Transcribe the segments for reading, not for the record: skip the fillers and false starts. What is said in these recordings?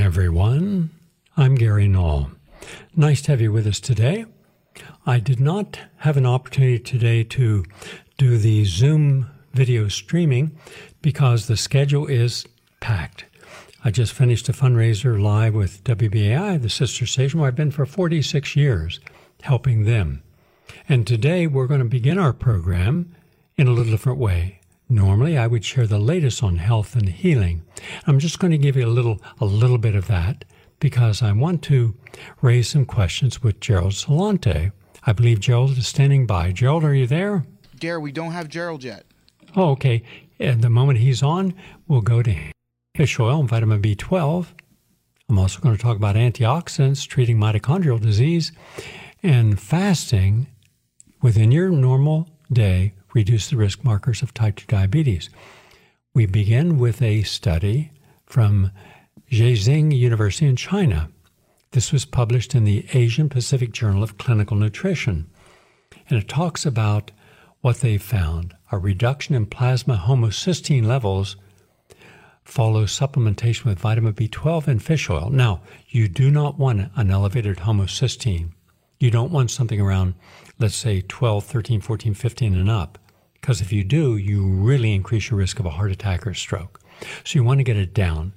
everyone. I'm Gary Null. Nice to have you with us today. I did not have an opportunity today to do the Zoom video streaming because the schedule is packed. I just finished a fundraiser live with WBAI, the sister station where I've been for 46 years, helping them. And today we're going to begin our program in a little different way. Normally, I would share the latest on health and healing. I'm just going to give you a little bit of that because I want to raise some questions with Gerald Celente. I believe Gerald is standing by. Gerald, are you there? Gary, we don't have Gerald yet. Oh, okay. At the moment he's on, we'll go to fish oil and vitamin B12. I'm also going to talk about antioxidants, treating mitochondrial disease, and fasting within your normal day. Reduce the risk markers of type 2 diabetes. We begin with a study from Zhejiang University in China. This was published in the Asian Pacific Journal of Clinical Nutrition. And it talks about what they found. A reduction in plasma homocysteine levels follows supplementation with vitamin B12 and fish oil. Now, you do not want an elevated homocysteine. You don't want something around, let's say, 12, 13, 14, 15 and up. Because if you do, you really increase your risk of a heart attack or stroke. So you want to get it down.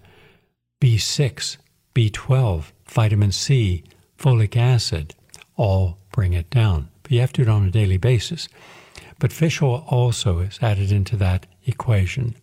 B6, B12, vitamin C, folic acid, all bring it down. But you have to do it on a daily basis. But fish oil also is added into that equation.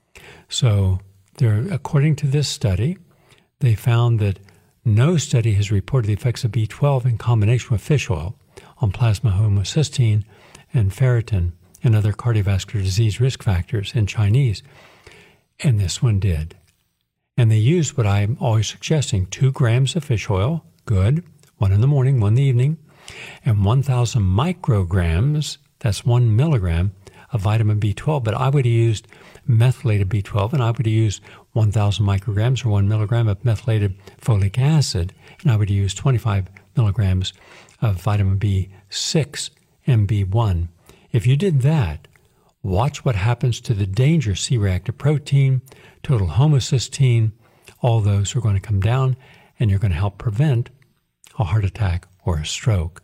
So according to this study, they found that no study has reported the effects of B12 in combination with fish oil on plasma homocysteine and ferritin and other cardiovascular disease risk factors in Chinese. And this one did. And they used what I'm always suggesting, 2 grams of fish oil, good, 1 in the morning, 1 in the evening, and 1,000 micrograms, that's 1 milligram, of vitamin B12. But I would have used methylated B12, and I would have used 1,000 micrograms or 1 milligram of methylated folic acid, and I would have used 25 milligrams of vitamin B6 and B1. If you did that, watch what happens to the dangerous C-reactive protein, total homocysteine. All those are going to come down, and you're going to help prevent a heart attack or a stroke.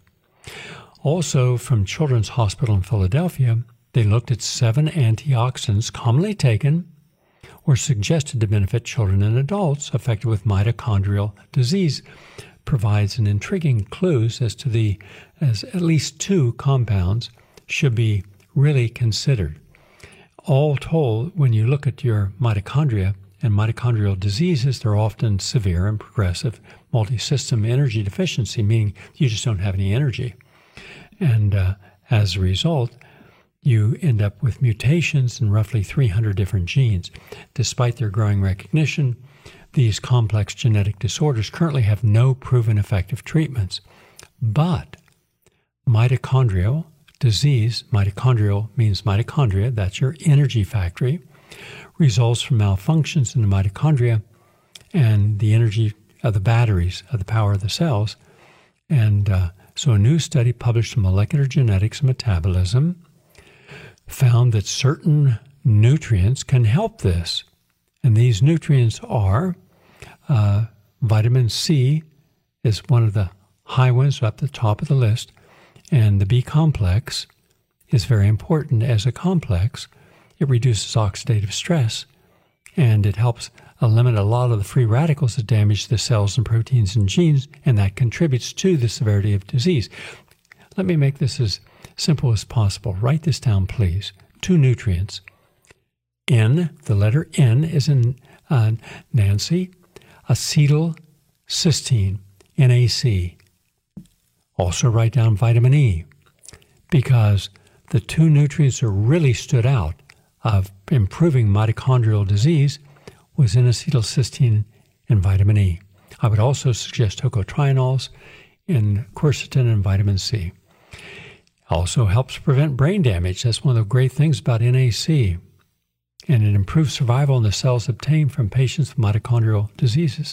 Also, from Children's Hospital in Philadelphia, they looked at 7 antioxidants commonly taken or suggested to benefit children and adults affected with mitochondrial disease. Provides an intriguing clues as at least 2 compounds should be really considered. All told, when you look at your mitochondria and mitochondrial diseases, they're often severe and progressive multi-system energy deficiency, meaning you just don't have any energy. And as a result, you end up with mutations in roughly 300 different genes. Despite their growing recognition, these complex genetic disorders currently have no proven effective treatments. But mitochondrial disease, mitochondrial means mitochondria, that's your energy factory, results from malfunctions in the mitochondria and the energy of the batteries of the power of the cells. And so a new study published in Molecular Genetics and Metabolism found that certain nutrients can help this. And these nutrients are vitamin C is one of the high ones up the top of the list. And the B complex is very important as a complex. It reduces oxidative stress, and it helps eliminate a lot of the free radicals that damage the cells and proteins and genes, and that contributes to the severity of disease. Let me make this as simple as possible. Write this down, please. 2 nutrients. N, the letter N is in Nancy, acetylcysteine, NAC. Also write down vitamin E, because the 2 nutrients that really stood out of improving mitochondrial disease was N-acetylcysteine and vitamin E. I would also suggest tocotrienols and quercetin and vitamin C. Also helps prevent brain damage. That's one of the great things about NAC. And it improves survival in the cells obtained from patients with mitochondrial diseases.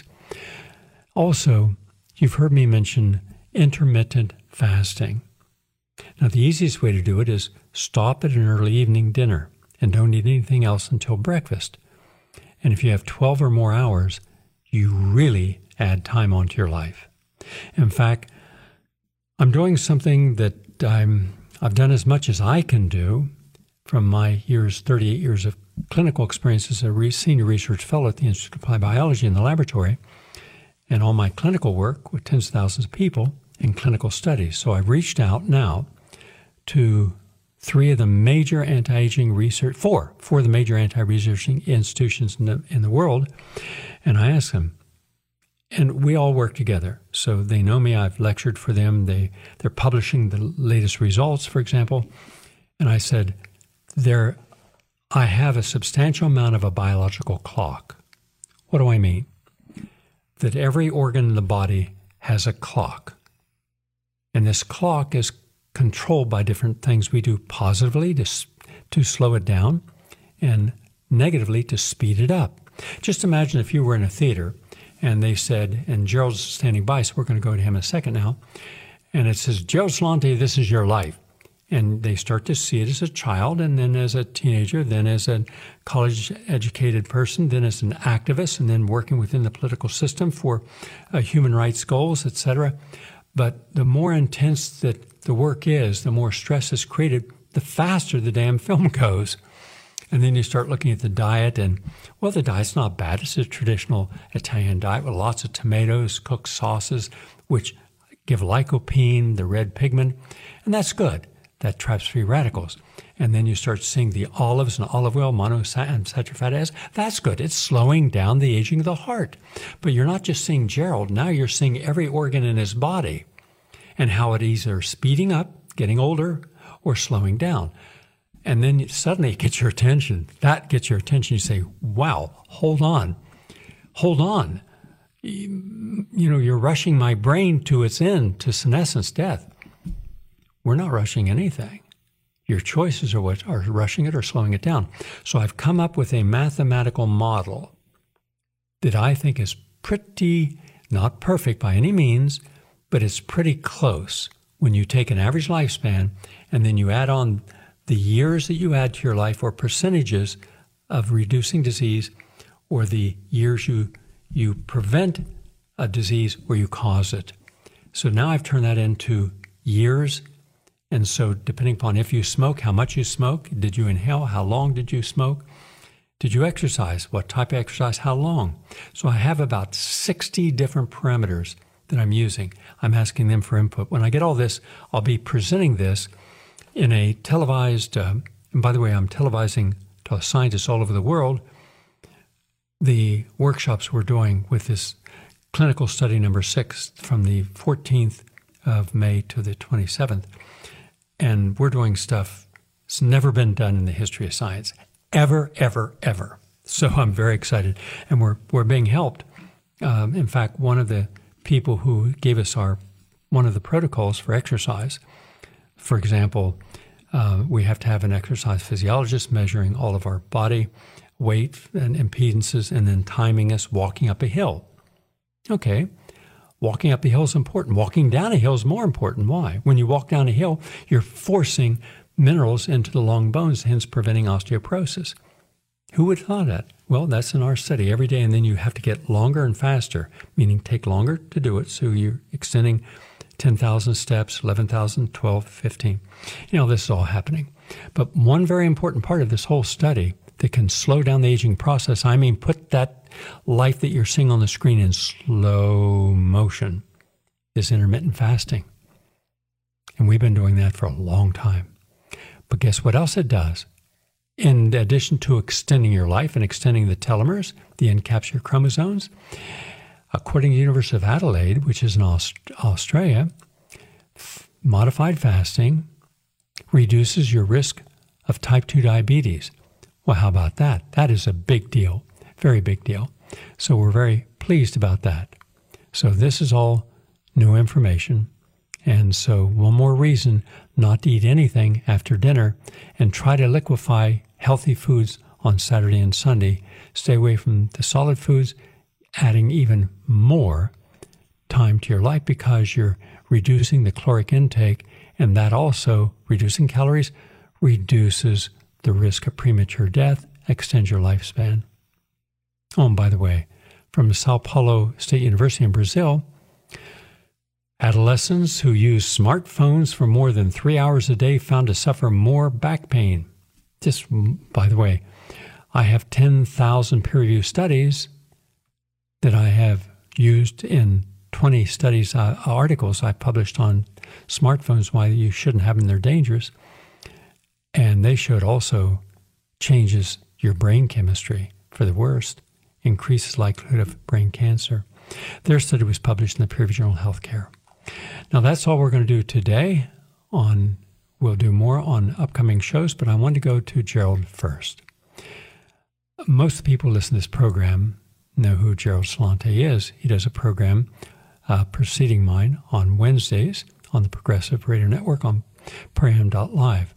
Also, you've heard me mention intermittent fasting. Now, the easiest way to do it is stop at an early evening dinner and don't eat anything else until breakfast. And if you have 12 or more hours, you really add time onto your life. In fact, I'm doing something that I've done as much as I can do from my 38 years of clinical experience as a senior research fellow at the Institute of Applied Biology in the laboratory, and all my clinical work with tens of thousands of people in clinical studies. So I've reached out now to four of the major anti-researching institutions in the world, and I asked them, and we all work together. So they know me. I've lectured for them. They're publishing the latest results, for example. And I said, I have a substantial amount of a biological clock. What do I mean? That every organ in the body has a clock. And this clock is controlled by different things we do positively to slow it down and negatively to speed it up. Just imagine if you were in a theater and they said, and Gerald's standing by, so we're going to go to him in a second now, and it says, Gerald Celente, this is your life. And they start to see it as a child, and then as a teenager, then as a college-educated person, then as an activist, and then working within the political system for human rights goals, etc. But the more intense that the work is, the more stress is created, the faster the damn film goes. And then you start looking at the diet, and, well, the diet's not bad. It's a traditional Italian diet with lots of tomatoes, cooked sauces, which give lycopene, the red pigment, and that's good. That traps free radicals. And then you start seeing the olives and olive oil, monounsaturated fatty acids. That's good. It's slowing down the aging of the heart. But you're not just seeing Gerald. Now you're seeing every organ in his body and how it either speeding up, getting older, or slowing down. And then suddenly it gets your attention. That gets your attention. You say, wow, hold on. Hold on. You're rushing my brain to its end, to senescence, death. We're not rushing anything. Your choices are what are rushing it or slowing it down. So I've come up with a mathematical model that I think is pretty, not perfect by any means, but it's pretty close when you take an average lifespan and then you add on the years that you add to your life or percentages of reducing disease or the years you prevent a disease or you cause it. So now I've turned that into years. And so depending upon if you smoke, how much you smoke, did you inhale, how long did you smoke, did you exercise, what type of exercise, how long. So I have about 60 different parameters that I'm using. I'm asking them for input. When I get all this, I'll be presenting this in a televised, and by the way, I'm televising to scientists all over the world, the workshops we're doing with this clinical study number 6 from the 14th of May to the 27th. And we're doing stuff that's never been done in the history of science, ever, ever, ever. So I'm very excited. And we're being helped. In fact, one of the people who gave us one of the protocols for exercise, for example, we have to have an exercise physiologist measuring all of our body weight and impedances and then timing us walking up a hill. Okay. Walking up a hill is important. Walking down a hill is more important. Why? When you walk down a hill, you're forcing minerals into the long bones, hence preventing osteoporosis. Who would have thought that? Well, that's in our study every day, and then you have to get longer and faster, meaning take longer to do it. So you're extending 10,000 steps, 11,000, 12, 15. This is all happening. But one very important part of this whole study that can slow down the aging process, put that life that you're seeing on the screen in slow motion, is intermittent fasting. And we've been doing that for a long time. But guess what else it does? In addition to extending your life and extending the telomeres, the encapsulated chromosomes, according to the University of Adelaide, which is in Australia, modified fasting reduces your risk of type 2 diabetes. Well, how about that? That is a big deal, very big deal. So we're very pleased about that. So this is all new information. And so one more reason not to eat anything after dinner and try to liquefy healthy foods on Saturday and Sunday. Stay away from the solid foods, adding even more time to your life because you're reducing the caloric intake, and that also, reducing calories, reduces the risk of premature death, extends your lifespan. Oh, and by the way, from Sao Paulo State University in Brazil. Adolescents who use smartphones for more than 3 hours a day found to suffer more back pain. Just, by the way, I have 10,000 peer-reviewed studies that I have used in 20 studies, articles I published on smartphones, why you shouldn't have them, they're dangerous. And they showed also changes your brain chemistry for the worst, increases likelihood of brain cancer. Their study was published in the peer-reviewed journal Healthcare. Now, that's all we're going to do today. We'll do more on upcoming shows, but I want to go to Gerald first. Most of the people who listen to this program know who Gerald Celente is. He does a program preceding mine on Wednesdays on the Progressive Radio Network on prayam.live.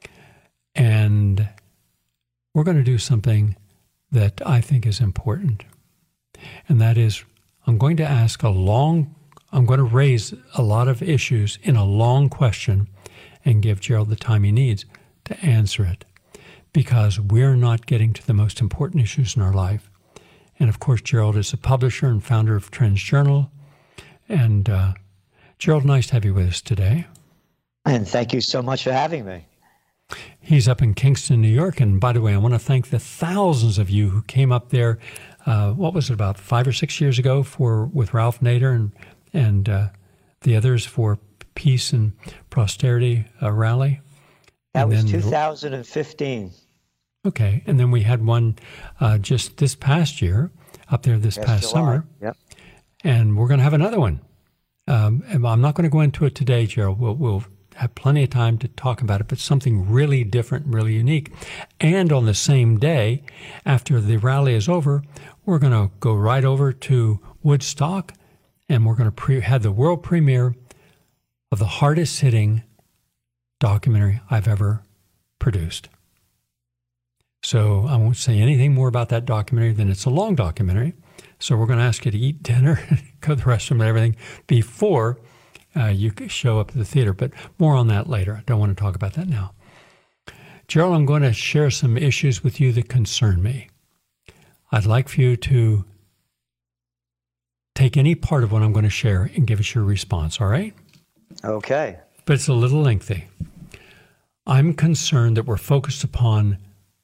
And we're going to do something that I think is important. And that is, I'm going to raise a lot of issues in a long question and give Gerald the time he needs to answer it, because we're not getting to the most important issues in our life. And of course, Gerald is a publisher and founder of Trends Journal. And Gerald, nice to have you with us today. And thank you so much for having me. He's up in Kingston, New York. And by the way, I want to thank the thousands of you who came up there, what was it, about 5 or 6 years ago with Ralph Nader and the others for Peace and Prosperity rally. That was 2015. Okay. And then we had one just this past year up there this past summer. Yep. And we're going to have another one. And I'm not going to go into it today, Gerald. We'll have plenty of time to talk about it, but something really different, really unique. And on the same day, after the rally is over, we're going to go right over to Woodstock, and we're going to have the world premiere of the hardest-hitting documentary I've ever produced. So I won't say anything more about that documentary than it's a long documentary. So we're going to ask you to eat dinner, go to the restroom and everything before you show up at the theater. But more on that later. I don't want to talk about that now. Gerald, I'm going to share some issues with you that concern me. I'd like for you to take any part of what I'm going to share and give us your response, all right? Okay. But it's a little lengthy. I'm concerned that we're focused upon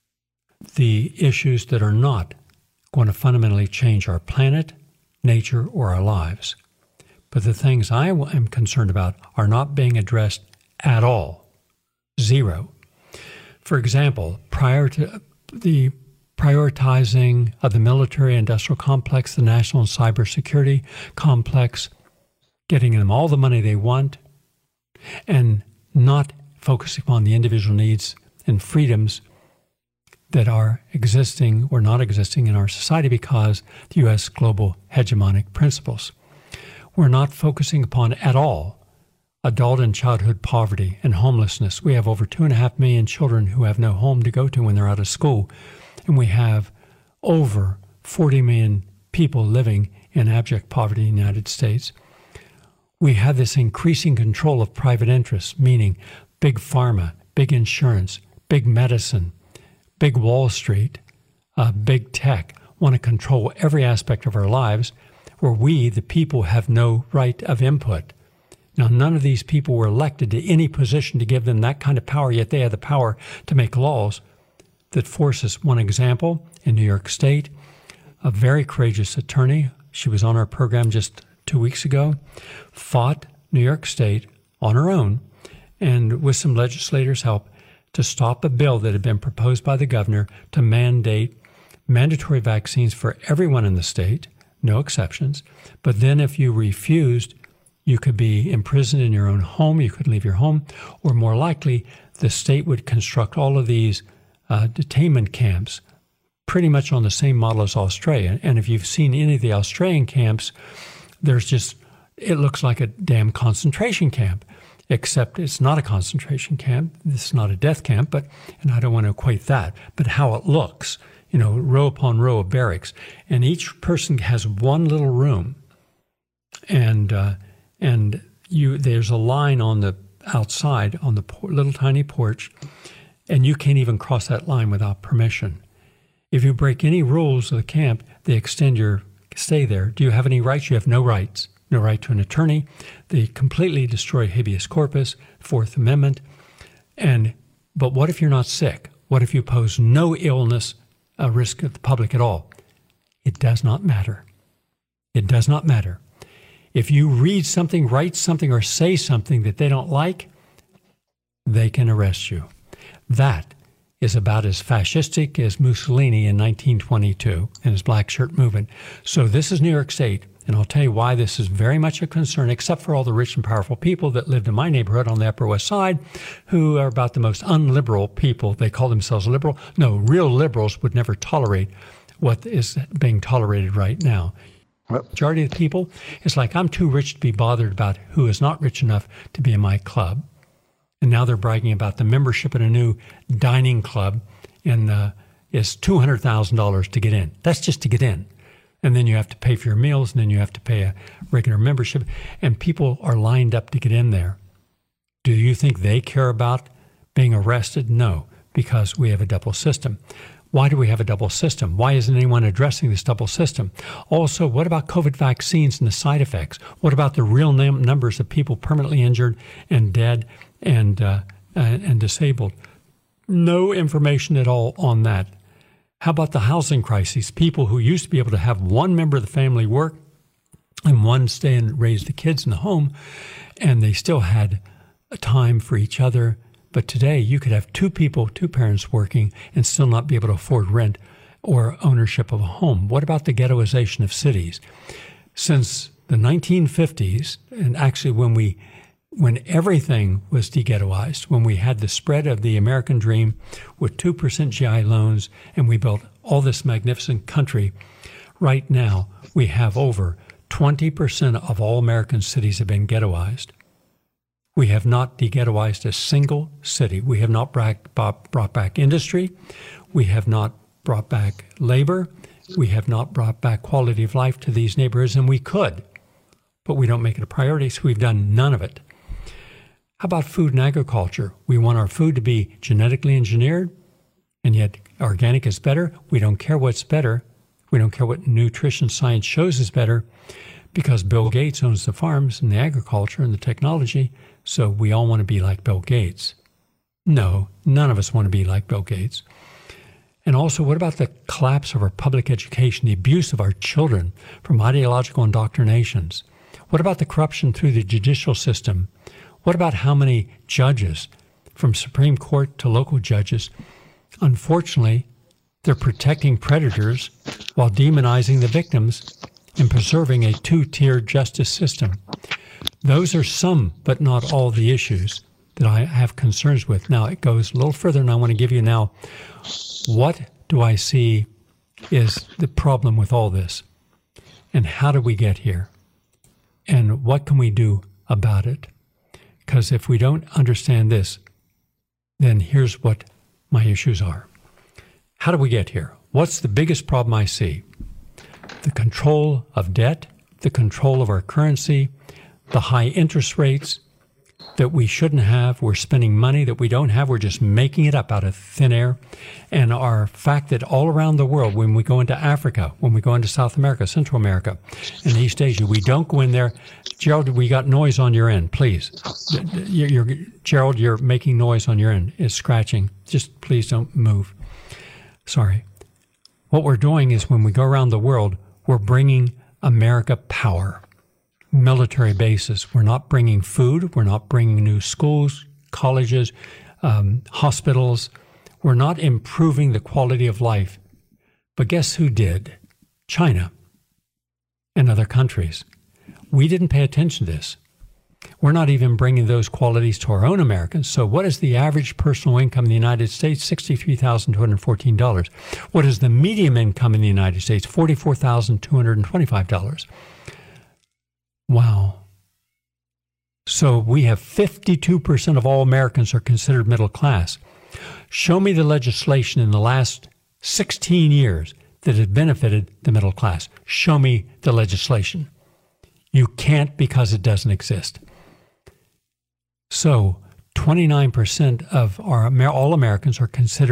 the issues that are not going to fundamentally change our planet, nature, or our lives. But the things I am concerned about are not being addressed at all. Zero. For example, prior to the prioritizing of the military-industrial complex, the national and cybersecurity complex, getting them all the money they want, and not focusing on the individual needs and freedoms that are existing or not existing in our society because the U.S. global hegemonic principles. We're not focusing upon at all adult and childhood poverty and homelessness. We have over 2.5 million children who have no home to go to when they're out of school, and we have over 40 million people living in abject poverty in the United States. We have this increasing control of private interests, meaning big pharma, big insurance, big medicine, big Wall Street, big tech want to control every aspect of our lives, where we, the people, have no right of input. Now, none of these people were elected to any position to give them that kind of power, yet they have the power to make laws that force us. One example, in New York State, a very courageous attorney, she was on our program just 2 weeks ago, fought New York State on her own and with some legislators' help to stop a bill that had been proposed by the governor to mandate mandatory vaccines for everyone in the state, no exceptions. But then if you refused, you could be imprisoned in your own home, you could leave your home, or more likely, the state would construct all of these detainment camps pretty much on the same model as Australia. And if you've seen any of the Australian camps, it looks like a damn concentration camp, except it's not a concentration camp. This is not a death camp, and I don't want to equate that, but how it looks, row upon row of barracks. And each person has one little room. And there's a line on the outside on the little tiny porch, and you can't even cross that line without permission. If you break any rules of the camp, they extend your stay there. Do you have any rights? You have no rights. No right to an attorney. They completely destroy habeas corpus, Fourth Amendment. But what if you're not sick? What if you pose no illness risk of the public at all? It does not matter. It does not matter. If you read something, write something, or say something that they don't like, they can arrest you. That is about as fascistic as Mussolini in 1922 and his black shirt movement. So this is New York State, and I'll tell you why this is very much a concern, except for all the rich and powerful people that lived in my neighborhood on the Upper West Side, who are about the most unliberal people. They call themselves liberal. No, real liberals would never tolerate what is being tolerated right now. The majority of the people, it's like, I'm too rich to be bothered about who is not rich enough to be in my club. And now they're bragging about the membership in a new dining club, and it's $200,000 to get in. That's just to get in. And then you have to pay for your meals, and then you have to pay a regular membership. And people are lined up to get in there. Do you think they care about being arrested? No, because we have a double system. Why do we have a double system? Why isn't anyone addressing this double system? Also, what about COVID vaccines and the side effects? What about the real numbers of people permanently injured and dead and disabled? No information at all on that. How about the housing crisis? People who used to be able to have one member of the family work and one stay and raise the kids in the home, and they still had a time for each other. But today you could have two parents working and still not be able to afford rent or ownership of a home. What about the ghettoization of cities? Since the 1950s, and actually when everything was de-ghettoized, when we had the spread of the American dream with 2% GI loans, and we built all this magnificent country, right now we have over 20% of all American cities have been ghettoized. We have not de-ghettoized a single city. We have not brought back industry. We have not brought back labor. We have not brought back quality of life to these neighborhoods, and we could, but we don't make it a priority, so we've done none of it. How about food and agriculture? We want our food to be genetically engineered, and yet organic is better. We don't care what's better. We don't care what nutrition science shows is better, because Bill Gates owns the farms and the agriculture and the technology, so we all want to be like Bill Gates. No, none of us want to be like Bill Gates. And also, what about the collapse of our public education, the abuse of our children from ideological indoctrinations? What about the corruption through the judicial system? What about how many judges, from Supreme Court to local judges, unfortunately, they're protecting predators while demonizing the victims and preserving a two-tiered justice system? Those are some, but not all, the issues that I have concerns with. Now, it goes a little further, and I want to give you now, what do I see is the problem with all this? And how do we get here? And what can we do about it? Because if we don't understand this, then here's what my issues are. How do we get here? What's the biggest problem I see? The control of debt, the control of our currency, the high interest rates that we shouldn't have. We're spending money that we don't have. We're just making it up out of thin air. And our fact that all around the world, when we go into Africa, when we go into South America, Central America, and East Asia, we don't go in there. Gerald, we got noise on your end, please. Gerald, you're making noise on your end. It's scratching. Just please don't move. Sorry. What we're doing is when we go around the world, we're bringing America power. Military bases. We're not bringing food. We're not bringing new schools, colleges, hospitals. We're not improving the quality of life. But guess who did? China and other countries. We didn't pay attention to this. We're not even bringing those qualities to our own Americans. So what is the average personal income in the United States? $63,214. What is the median income in the United States? $44,225. Wow. So we have 52% of all Americans are considered middle class. Show me the legislation in the last 16 years that has benefited the middle class. Show me the legislation. You can't, because it doesn't exist. So 29% of all Americans are considered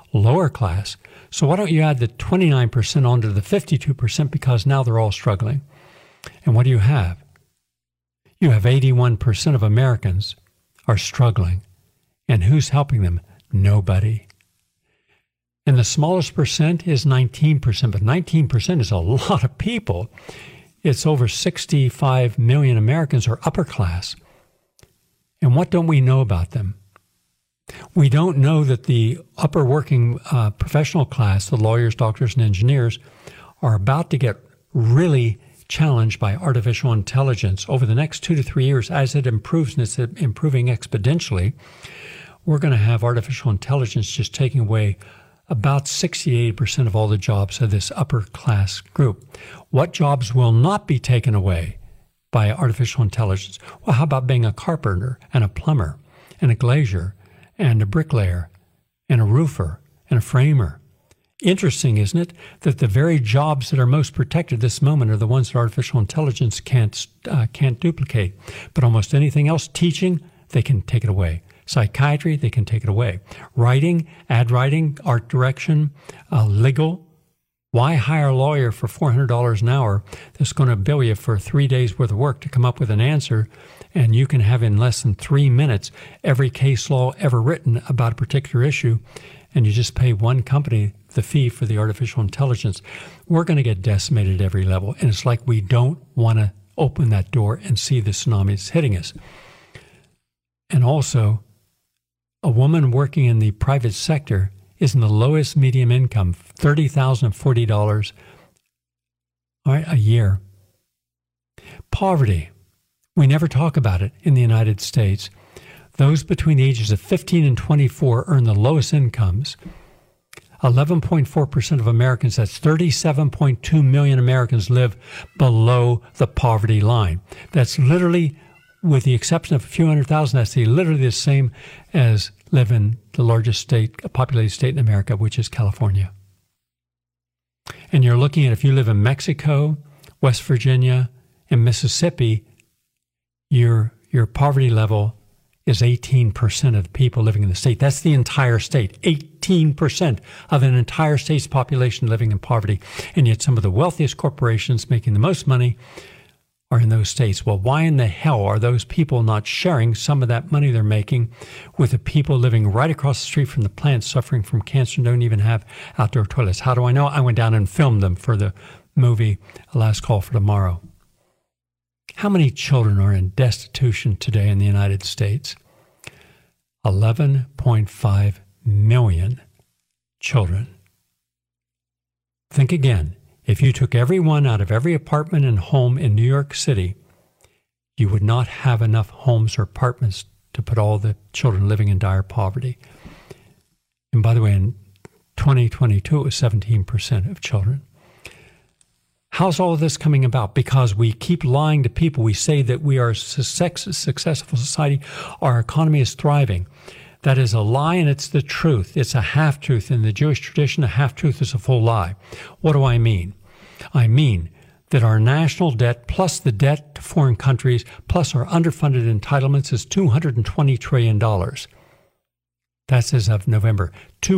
lower class. So why don't you add the 29% onto the 52% because now they're all struggling? And what do you have? You have 81% of Americans are struggling. And who's helping them? Nobody. And the smallest percent is 19%, but 19% is a lot of people. It's over 65 million Americans are upper class. And what don't we know about them? We don't know that the upper working professional class, the lawyers, doctors, and engineers, are about to get really challenged by artificial intelligence over the next 2 to 3 years. As it improves, and it's improving exponentially, we're going to have artificial intelligence just taking away about 68% of all the jobs of this upper class group. What jobs will not be taken away by artificial intelligence? Well, how about being a carpenter and a plumber and a glazier and a bricklayer and a roofer and a framer? Interesting, isn't it, that the very jobs that are most protected this moment are the ones that artificial intelligence can't duplicate. But almost anything else, teaching, they can take it away. Psychiatry, they can take it away. Writing, ad writing, art direction, legal. Why hire a lawyer for $400 an hour that's going to bill you for 3 days worth of work to come up with an answer, and you can have in less than 3 minutes every case law ever written about a particular issue, and you just pay one company the fee for the artificial intelligence? We're going to get decimated at every level, and it's like we don't want to open that door and see the tsunamis hitting us. And also, a woman working in the private sector is in the lowest medium income, $30,040 a year. Poverty. We never talk about it in the United States. Those between the ages of 15 and 24 earn the lowest incomes. 11.4% of Americans, that's 37.2 million Americans, live below the poverty line. That's literally, with the exception of a few hundred thousand, that's literally the same as live in the largest state, populated state in America, which is California. And you're looking at, if you live in Mexico, West Virginia, and Mississippi, your poverty level is 18% of the people living in the state. That's the entire state. 18% of an entire state's population living in poverty. And yet some of the wealthiest corporations making the most money are in those states. Well, why in the hell are those people not sharing some of that money they're making with the people living right across the street from the plant suffering from cancer and don't even have outdoor toilets? How do I know? I went down and filmed them for the movie Last Call for Tomorrow. How many children are in destitution today in the United States? 11.5 million children. Think again. If you took everyone out of every apartment and home in New York City, you would not have enough homes or apartments to put all the children living in dire poverty. And by the way, in 2022, it was 17% of children. How's all of this coming about? Because we keep lying to people. We say that we are a successful society. Our economy is thriving. That is a lie, and it's the truth. It's a half-truth. In the Jewish tradition, a half-truth is a full lie. What do I mean? I mean that our national debt plus the debt to foreign countries plus our underfunded entitlements is $220 trillion. That's as of November.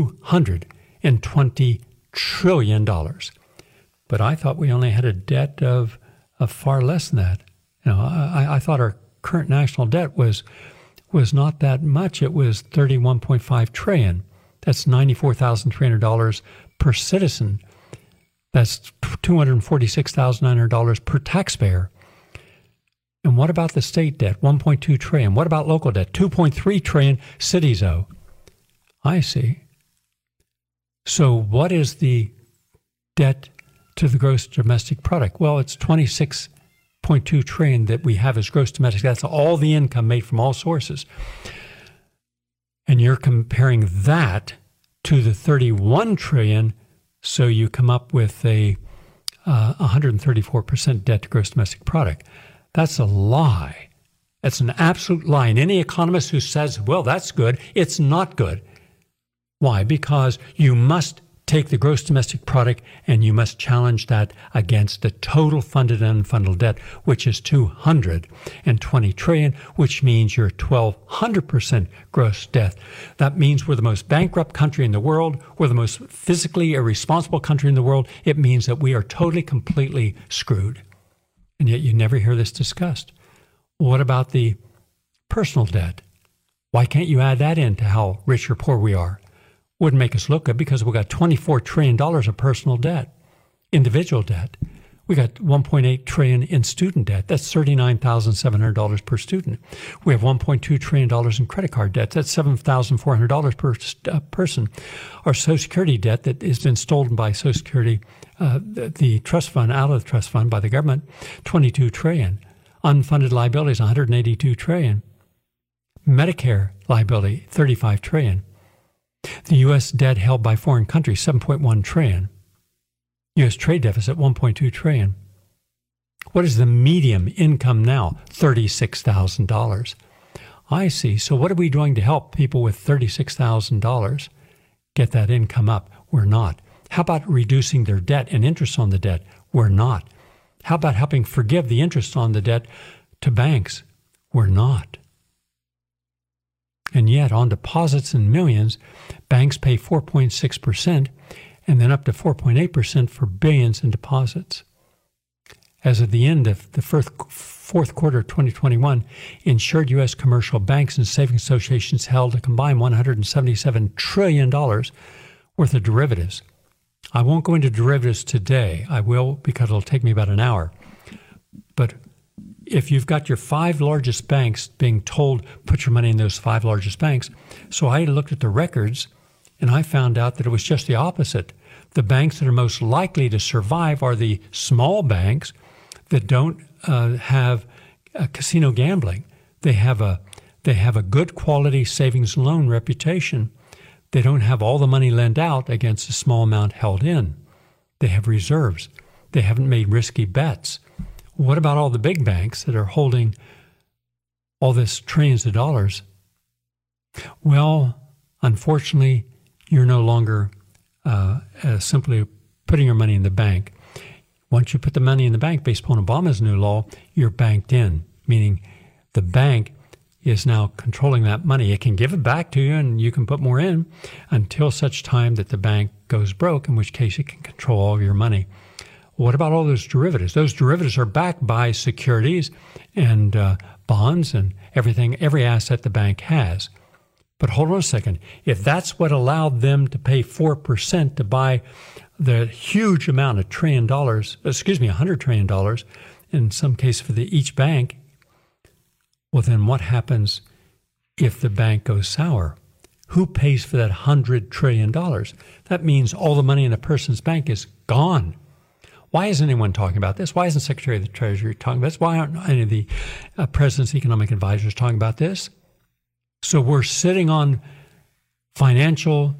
$220 trillion. But I thought we only had a debt of far less than that. You know, I thought our current national debt was not that much. It was $31.5 trillion. That's $94,300 per citizen. That's $246,900 per taxpayer. And what about the state debt? $1.2 trillion. What about local debt? $2.3 trillion cities owe. I see. So what is the debt to the gross domestic product? Well, it's $26.2 trillion that we have as gross domestic. That's all the income made from all sources. And you're comparing that to the $31 trillion, so you come up with a 134% debt to gross domestic product. That's a lie. That's an absolute lie. And any economist who says, well, that's good, it's not good. Why? Because you must take the gross domestic product and you must challenge that against the total funded and unfunded debt, which is $220 trillion, which means you're 1,200% gross debt. That means we're the most bankrupt country in the world. We're the most physically irresponsible country in the world. It means that we are totally, completely screwed. And yet you never hear this discussed. What about the personal debt? Why can't you add that into how rich or poor we are? Wouldn't make us look good because we've got $24 trillion of personal debt, individual debt. We got $1.8 trillion in student debt. That's $39,700 per student. We have $1.2 trillion in credit card debt. That's $7,400 per person. Our Social Security debt that has been stolen by Social Security, the trust fund, out of the trust fund by the government, $22 trillion. Unfunded liabilities, $182 trillion. Medicare liability, $35 trillion. The U.S. debt held by foreign countries, $7.1 trillion. U.S. trade deficit, $1.2 trillion. What is the median income now? $36,000. I see. So what are we doing to help people with $36,000 get that income up? We're not. How about reducing their debt and interest on the debt? We're not. How about helping forgive the interest on the debt to banks? We're not. And yet, on deposits in millions, banks pay 4.6% and then up to 4.8% for billions in deposits. As of the end of the fourth quarter of 2021, insured U.S. commercial banks and savings associations held a combined $177 trillion worth of derivatives. I won't go into derivatives today. I will because it'll take me about an hour. But if you've got your 5 largest banks being told, put your money in those 5 largest banks. So I looked at the records and I found out that it was just the opposite. The banks that are most likely to survive are the small banks that don't have casino gambling. They have a good quality savings loan reputation. They don't have all the money lent out against a small amount held in. They have reserves. They haven't made risky bets. What about all the big banks that are holding all this trillions of dollars? Well, unfortunately, you're no longer simply putting your money in the bank. Once you put the money in the bank, based upon Obama's new law, you're banked in, meaning the bank is now controlling that money. It can give it back to you and you can put more in until such time that the bank goes broke, in which case it can control all of your money. What about all those derivatives? Those derivatives are backed by securities and bonds and everything, every asset the bank has. But hold on a second. If that's what allowed them to pay 4% to buy the huge amount of $100 trillion, in some case for each bank, well, then what happens if the bank goes sour? Who pays for that $100 trillion? That means all the money in a person's bank is gone. Why isn't anyone talking about this? Why isn't Secretary of the Treasury talking about this? Why aren't any of the President's economic advisors talking about this? So we're sitting on financial,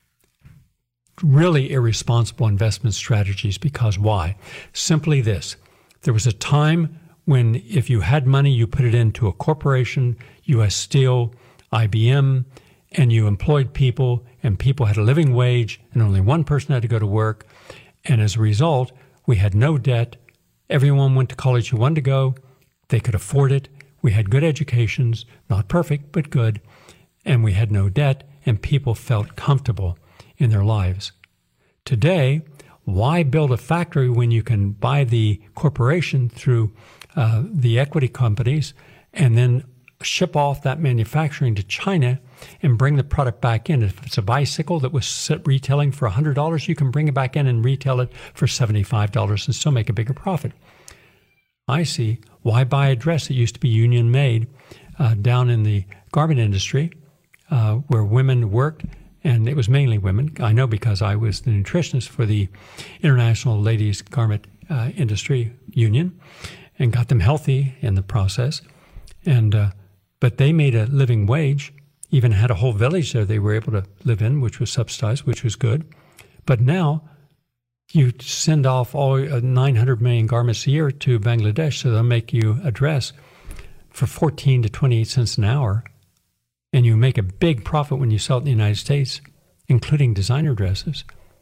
really irresponsible investment strategies because why? Simply this. There was a time when if you had money, you put it into a corporation, U.S. Steel, IBM, and you employed people, and people had a living wage, and only one person had to go to work. And as a result, we had no debt. Everyone went to college who wanted to go. They could afford it. We had good educations, not perfect, but good. And we had no debt, and people felt comfortable in their lives. Today, why build a factory when you can buy the corporation through the equity companies and then ship off that manufacturing to China and bring the product back in? If it's a bicycle that was retailing for $100, you can bring it back in and retail it for $75 and still make a bigger profit. I see. Why buy a dress that used to be union made down in the garment industry where women worked? And it was mainly women. I know because I was the nutritionist for the International Ladies Garment Industry Union and got them healthy in the process. And but they made a living wage, even had a whole village there they were able to live in, which was subsidized, which was good. But now you send off all 900 million garments a year to Bangladesh, so they'll make you a dress for 14 to 28 cents an hour, and you make a big profit when you sell it in the United States, including designer dresses.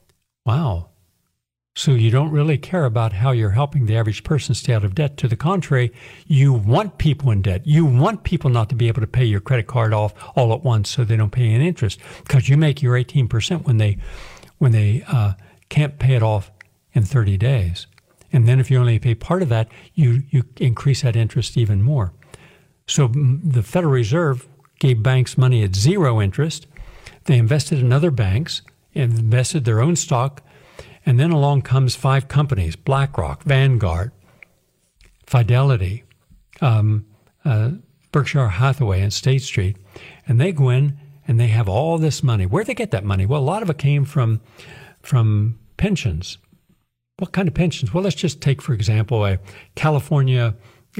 Wow. So you don't really care about how you're helping the average person stay out of debt. To the contrary, you want people in debt. You want people not to be able to pay your credit card off all at once so they don't pay any interest, because you make your 18% when they can't pay it off in 30 days. And then if you only pay part of that, you increase that interest even more. So the Federal Reserve gave banks money at zero interest. They invested in other banks, invested their own stock. And then along comes 5 companies: BlackRock, Vanguard, Fidelity, Berkshire Hathaway, and State Street. And they go in and they have all this money. Where'd they get that money? Well, a lot of it came from pensions. What kind of pensions? Well, let's just take, for example, a California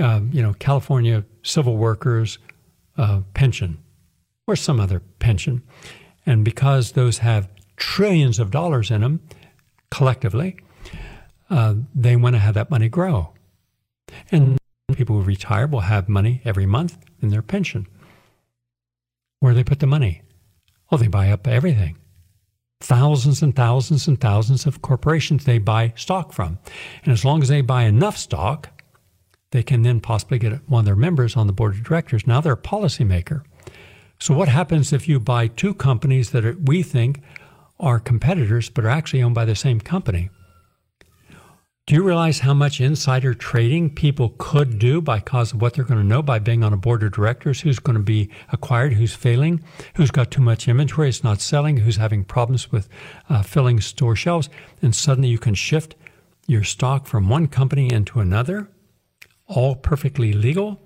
civil workers pension, or some other pension. And because those have trillions of dollars in them, collectively, they want to have that money grow. And people who retire will have money every month in their pension. Where do they put the money? Oh, they buy up everything. Thousands and thousands and thousands of corporations they buy stock from. And as long as they buy enough stock, they can then possibly get one of their members on the board of directors. Now they're a policymaker. So what happens if you buy 2 companies that we think are competitors but are actually owned by the same company? Do you realize how much insider trading people could do because of what they're going to know by being on a board of directors? Who's going to be acquired, who's failing, who's got too much inventory, it's not selling, who's having problems with filling store shelves, and suddenly you can shift your stock from one company into another, all perfectly legal.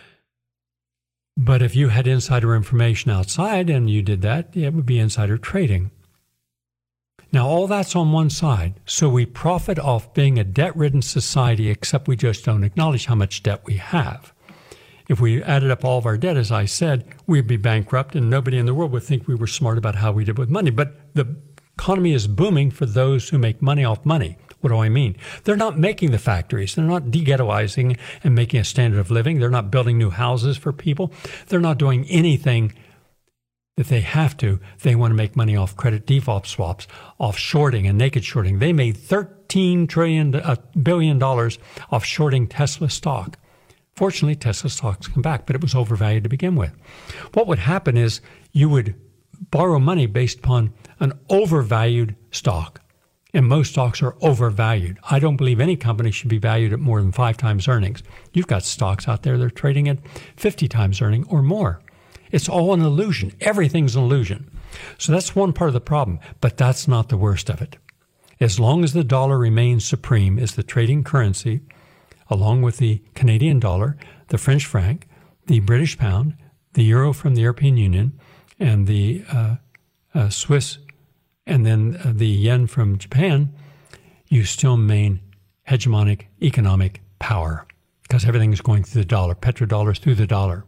But if you had insider information outside and you did that, it would be insider trading. Now, all that's on one side. So we profit off being a debt-ridden society, except we just don't acknowledge how much debt we have. If we added up all of our debt, as I said, we'd be bankrupt and nobody in the world would think we were smart about how we did with money. But the economy is booming for those who make money off money. What do I mean? They're not making the factories. They're not de-ghettoizing and making a standard of living. They're not building new houses for people. They're not doing anything that they have to. They want to make money off credit default swaps, off shorting and naked shorting. They made $13 billion off shorting Tesla stock. Fortunately, Tesla stocks come back, but it was overvalued to begin with. What would happen is you would borrow money based upon an overvalued stock. And most stocks are overvalued. I don't believe any company should be valued at more than 5 times earnings. You've got stocks out there that are trading at 50 times earning or more. It's all an illusion. Everything's an illusion. So that's one part of the problem, but that's not the worst of it. As long as the dollar remains supreme as the trading currency, along with the Canadian dollar, the French franc, the British pound, the euro from the European Union, and the Swiss, and then the yen from Japan, you still maintain hegemonic economic power because everything is going through the dollar, petrodollars through the dollar.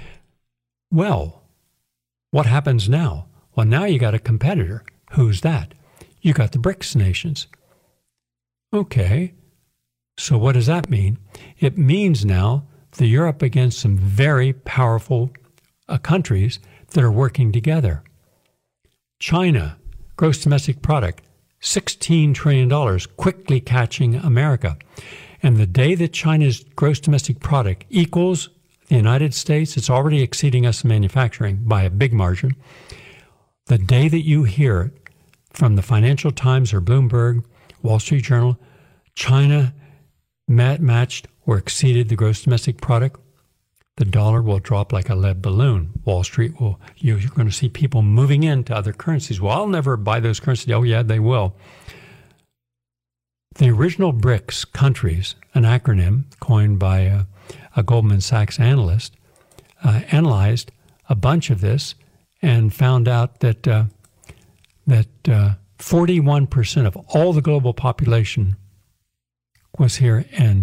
Well, what happens now? Well, now you got a competitor. Who's that? You got the BRICS nations. Okay, so what does that mean? It means now that you're up against some very powerful countries that are working together. China, gross domestic product, $16 trillion, quickly catching America. And the day that China's gross domestic product equals the United States, it's already exceeding us in manufacturing by a big margin. The day that you hear it from the Financial Times or Bloomberg, Wall Street Journal, China matched or exceeded the gross domestic product, the dollar will drop like a lead balloon. Wall Street will, you're going to see people moving into other currencies. Well, I'll never buy those currencies. Oh, yeah, they will. The original BRICS countries, an acronym coined by a Goldman Sachs analyst, analyzed a bunch of this and found out that 41% of all the global population was here, and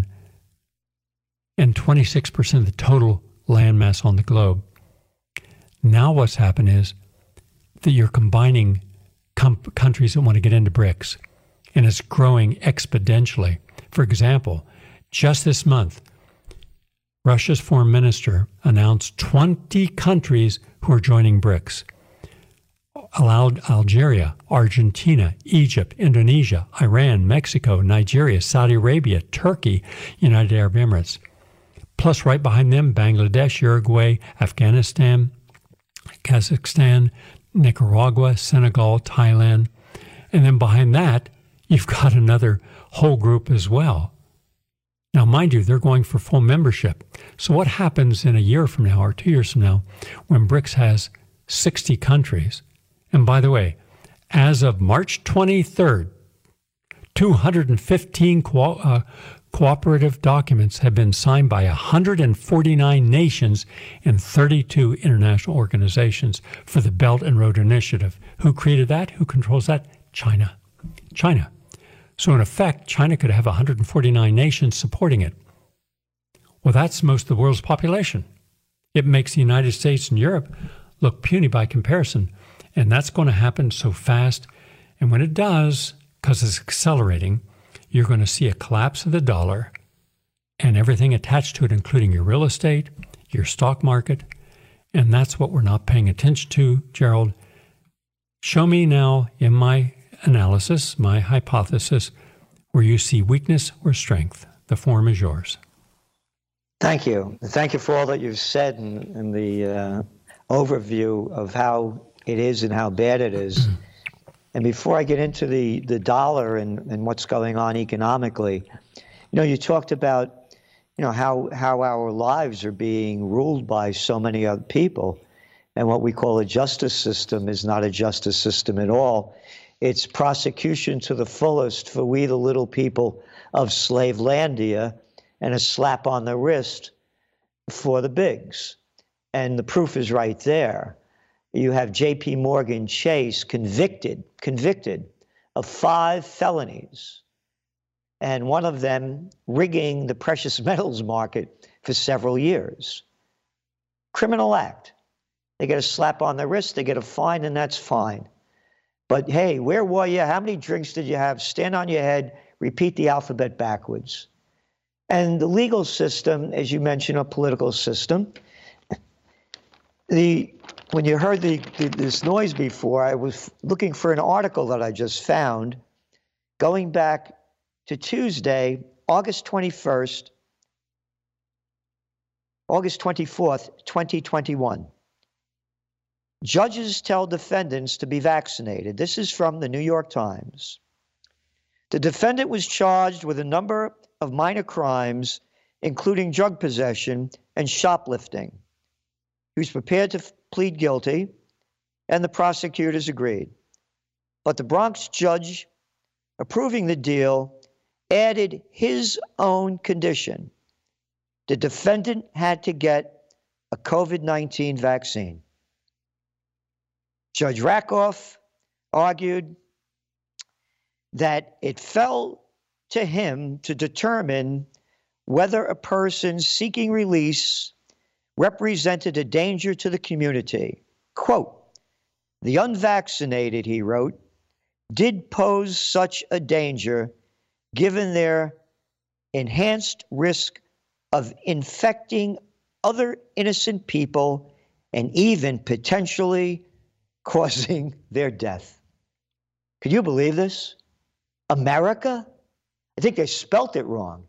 26% of the total landmass on the globe. Now what's happened is that you're combining countries that want to get into BRICS, and it's growing exponentially. For example, just this month, Russia's foreign minister announced 20 countries who are joining BRICS. allowed Algeria, Argentina, Egypt, Indonesia, Iran, Mexico, Nigeria, Saudi Arabia, Turkey, United Arab Emirates. Plus, right behind them, Bangladesh, Uruguay, Afghanistan, Kazakhstan, Nicaragua, Senegal, Thailand. And then behind that, you've got another whole group as well. Now, mind you, they're going for full membership. So what happens in a year from now or 2 years from now when BRICS has 60 countries? And by the way, as of March 23rd, 215 cooperative documents have been signed by 149 nations and 32 international organizations for the Belt and Road Initiative. Who created that? Who controls that? China. China. So in effect, China could have 149 nations supporting it. Well, that's most of the world's population. It makes the United States and Europe look puny by comparison. And that's going to happen so fast. And when it does, because it's accelerating, you're going to see a collapse of the dollar and everything attached to it, including your real estate, your stock market. And that's what we're not paying attention to, Gerald. Show me now in my analysis, my hypothesis, where you see weakness or strength. The forum is yours. Thank you. Thank you for all that you've said and the overview of how it is and how bad it is. And before I get into the dollar and what's going on economically, you talked about, how our lives are being ruled by so many other people. And what we call a justice system is not a justice system at all. It's prosecution to the fullest for we, the little people of Slavelandia, and a slap on the wrist for the bigs. And the proof is right there. You have J.P. Morgan Chase convicted of 5 felonies, and one of them rigging the precious metals market for several years. Criminal act. They get a slap on the wrist, they get a fine, and that's fine. But hey, where were you? How many drinks did you have? Stand on your head, repeat the alphabet backwards. And the legal system, as you mentioned, a political system. When you heard this noise before, I was looking for an article that I just found going back to Tuesday, August 24th, 2021. Judges tell defendants to be vaccinated. This is from the New York Times. The defendant was charged with a number of minor crimes, including drug possession and shoplifting. He was prepared to plead guilty, and the prosecutors agreed. But the Bronx judge approving the deal added his own condition. The defendant had to get a COVID-19 vaccine. Judge Rakoff argued that it fell to him to determine whether a person seeking release represented a danger to the community. Quote, "The unvaccinated," he wrote, "did pose such a danger given their enhanced risk of infecting other innocent people and even potentially causing their death." Could you believe this? America? I think they spelt it wrong.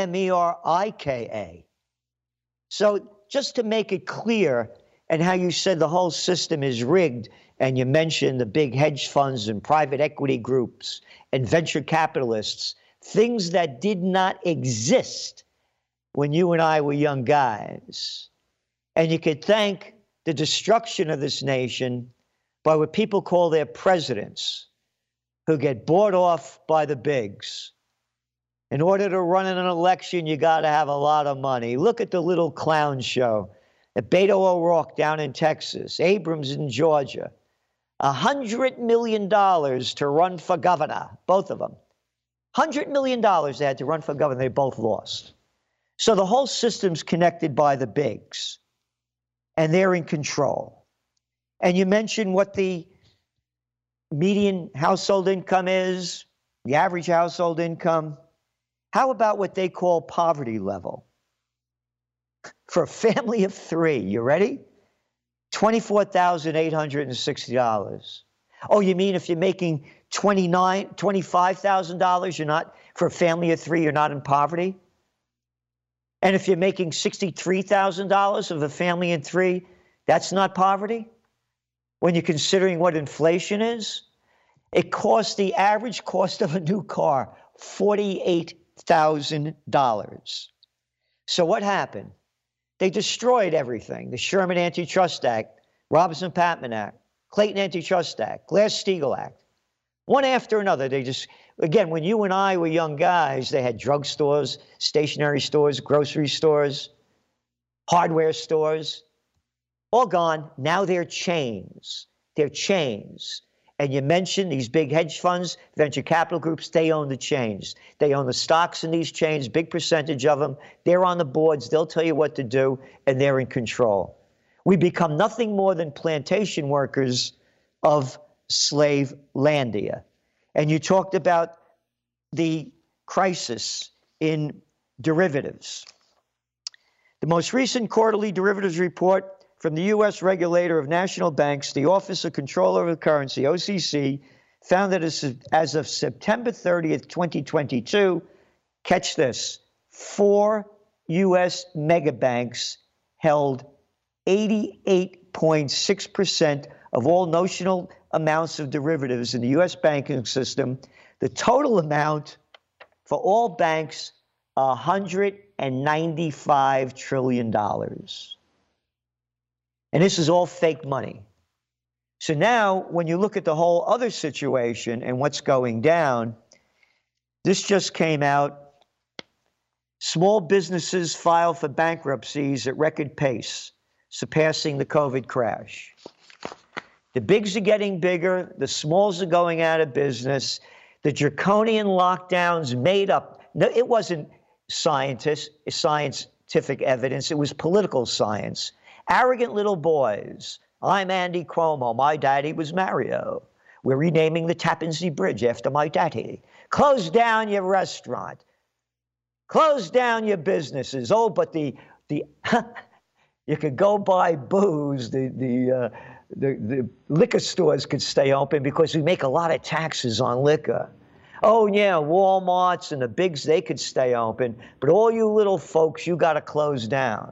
Ameriika. So just to make it clear, and how you said the whole system is rigged, and you mentioned the big hedge funds and private equity groups and venture capitalists, things that did not exist when you and I were young guys. And you could thank the destruction of this nation by what people call their presidents, who get bought off by the bigs. In order to run in an election, you got to have a lot of money. Look at the little clown show at Beto O'Rourke down in Texas, Abrams in Georgia. $100 million to run for governor, both of them. $100 million they had to run for governor. They both lost. So the whole system's connected by the bigs, and they're in control. And you mentioned what the median household income is, the average household income. How about what they call poverty level? For a family of 3, you ready? $24,860. Oh, you mean if you're making $25,000, you're not, for a family of three, you're not in poverty? And if you're making $63,000 of a family of three, that's not poverty? When you're considering what inflation is? It costs, the average cost of a new car, $48,000. So what happened? They destroyed everything. The Sherman Antitrust Act, Robinson-Patman Act, Clayton Antitrust Act, Glass-Steagall Act. One after another, they just, again, when you and I were young guys, they had drugstores, stationery stores, grocery stores, hardware stores, all gone. Now they're chains. They're chains. And you mentioned these big hedge funds, venture capital groups, they own the chains. They own the stocks in these chains, big percentage of them. They're on the boards. They'll tell you what to do, and they're in control. We become nothing more than plantation workers of Slave-landia. And you talked about the crisis in derivatives. The most recent quarterly derivatives report from the U.S. regulator of national banks, the Office of Controller of the Currency, OCC, found that as of September 30th, 2022, catch this, 4 U.S. megabanks held 88.6% of all notional amounts of derivatives in the U.S. banking system. The total amount for all banks, $195 trillion. And this is all fake money. So now, when you look at the whole other situation and what's going down, this just came out. Small businesses file for bankruptcies at record pace, surpassing the COVID crash. The bigs are getting bigger. The smalls are going out of business. The draconian lockdowns made up. No, it wasn't scientific evidence. It was political science. Arrogant little boys. I'm Andy Cuomo. My daddy was Mario. We're renaming the Tappan Zee Bridge after my daddy. Close down your restaurant. Close down your businesses. Oh, but the you could go buy booze. The liquor stores could stay open because we make a lot of taxes on liquor. Oh, yeah, Walmarts and the bigs, they could stay open. But all you little folks, you got to close down.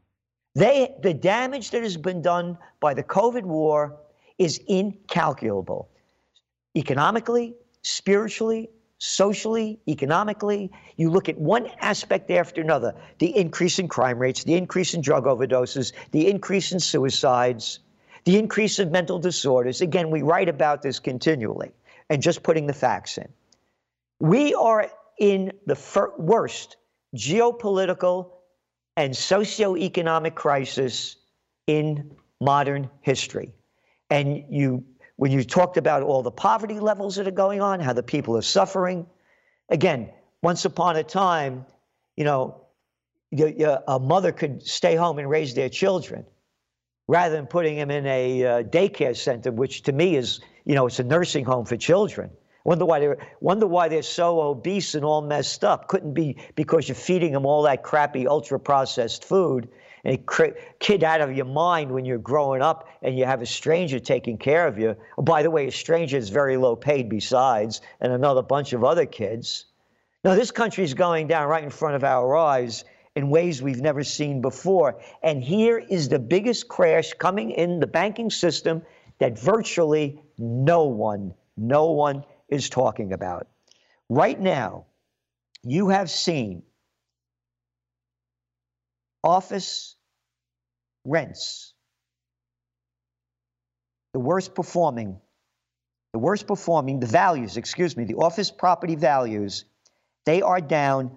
The damage that has been done by the COVID war is incalculable. Economically, spiritually, socially, economically, you look at one aspect after another, the increase in crime rates, the increase in drug overdoses, the increase in suicides, the increase of mental disorders. Again, we write about this continually, and just putting the facts in. We are in the worst geopolitical and socioeconomic crisis in modern history. And when you talked about all the poverty levels that are going on, how the people are suffering, again, once upon a time, a mother could stay home and raise their children rather than putting them in a daycare center, which to me is, it's a nursing home for children. Wonder why they're so obese and all messed up. Couldn't be because you're feeding them all that crappy ultra-processed food and kid out of your mind when you're growing up and you have a stranger taking care of you. Oh, by the way, a stranger is very low paid besides, and another bunch of other kids. Now, this country is going down right in front of our eyes in ways we've never seen before. And here is the biggest crash coming in the banking system that virtually no one is talking about. Right now, you have seen office rents, the office property values, they are down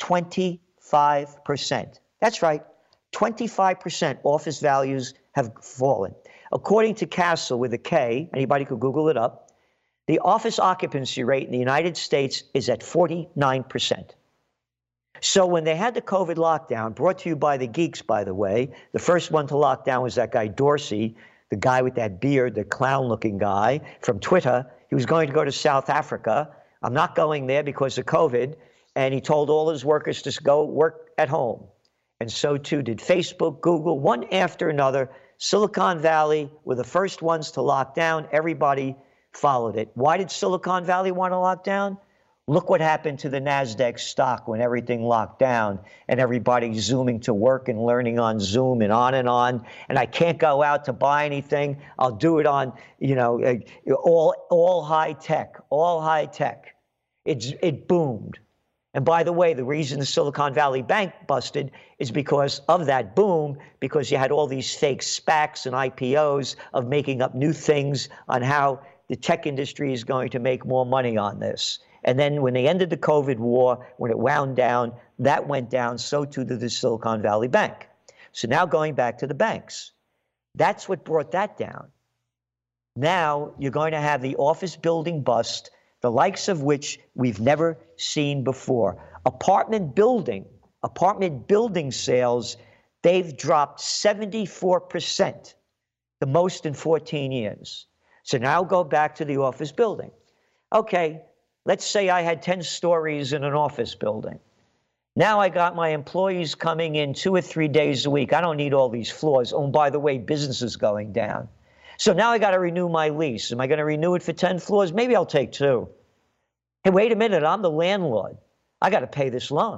25%. That's right, 25% office values have fallen. According to Kastle with a K, anybody could Google it up, the office occupancy rate in the United States is at 49%. So when they had the COVID lockdown, brought to you by the geeks, by the way, the first one to lock down was that guy Dorsey, the guy with that beard, the clown-looking guy from Twitter. He was going to go to South Africa. I'm not going there because of COVID. And he told all his workers to go work at home. And so too did Facebook, Google, one after another. Silicon Valley were the first ones to lock down. Everybody followed it. Why did Silicon Valley want to lock down? Look what happened to the NASDAQ stock when everything locked down and everybody zooming to work and learning on Zoom and on. And I can't go out to buy anything. I'll do it on, all high tech, all high tech. It boomed. And by the way, the reason the Silicon Valley Bank busted is because of that boom, because you had all these fake SPACs and IPOs of making up new things on how the tech industry is going to make more money on this. And then when they ended the COVID war, when it wound down, that went down, so too did the Silicon Valley Bank. So now going back to the banks, that's what brought that down. Now you're going to have the office building bust, the likes of which we've never seen before. Apartment building sales, they've dropped 74%, the most in 14 years. So now go back to the office building. Okay, let's say I had 10 stories in an office building. Now I got my employees coming in 2 or 3 days a week. I don't need all these floors. Oh, and by the way, business is going down. So now I got to renew my lease. Am I going to renew it for 10 floors? Maybe I'll take 2. Hey, wait a minute, I'm the landlord. I got to pay this loan.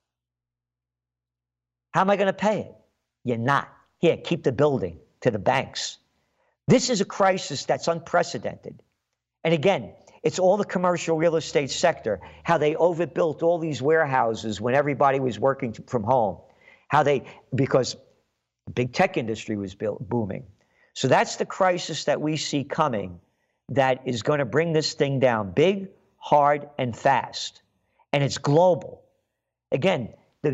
How am I going to pay it? You're not. Here, keep the building, to the banks. This is a crisis that's unprecedented. And again, it's all the commercial real estate sector, how they overbuilt all these warehouses when everybody was working from home, because the big tech industry was booming. So that's the crisis that we see coming that is going to bring this thing down big, hard, and fast. And it's global. Again,